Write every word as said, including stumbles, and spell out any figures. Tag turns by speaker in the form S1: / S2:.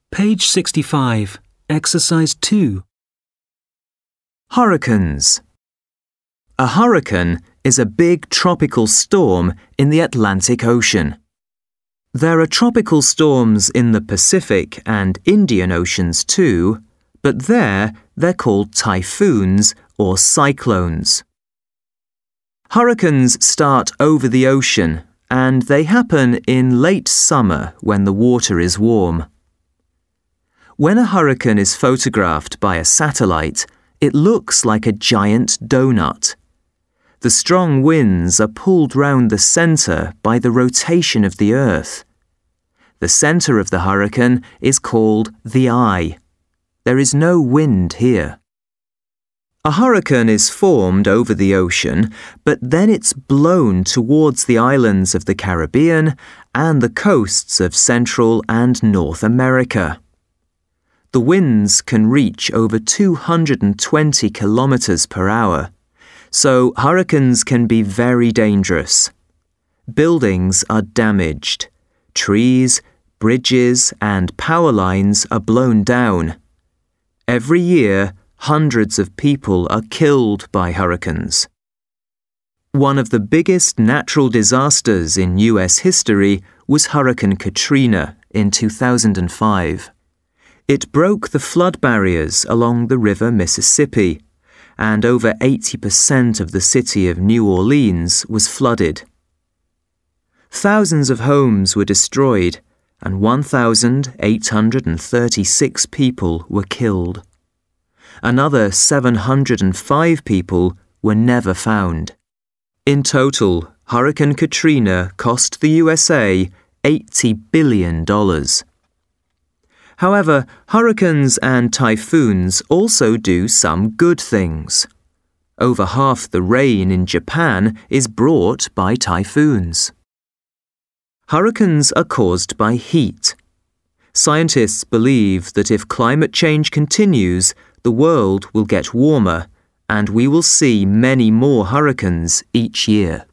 S1: Page sixty-five, Exercise two.
S2: Hurricanes. A hurricane is a big tropical storm in the Atlantic Ocean. There are tropical storms in the Pacific and Indian Oceans too, but there they're called typhoons or cyclones. Hurricanes start over the ocean and they happen in late summer when the water is warm. When a hurricane is photographed by a satellite, it looks like a giant donut. The strong winds are pulled round the center by the rotation of the Earth. The center of the hurricane is called the eye. There is no wind here. A hurricane is formed over the ocean, but then it's blown towards the islands of the Caribbean and the coasts of Central and North America. The winds can reach over two hundred twenty kilometers per hour, so hurricanes can be very dangerous. Buildings are damaged. Trees, bridges, and power lines are blown down. Every year, hundreds of people are killed by hurricanes. One of the biggest natural disasters in U S history was Hurricane Katrina in two thousand five. It broke the flood barriers along the river Mississippi, and over eighty percent of the city of New Orleans was flooded. Thousands of homes were destroyed, and one thousand eight hundred thirty-six people were killed. Another seven hundred five people were never found. In total, Hurricane Katrina cost the U S A eighty billion dollars. However, hurricanes and typhoons also do some good things. Over half the rain in Japan is brought by typhoons. Hurricanes are caused by heat. Scientists believe that if climate change continues, the world will get warmer and we will see many more hurricanes each year.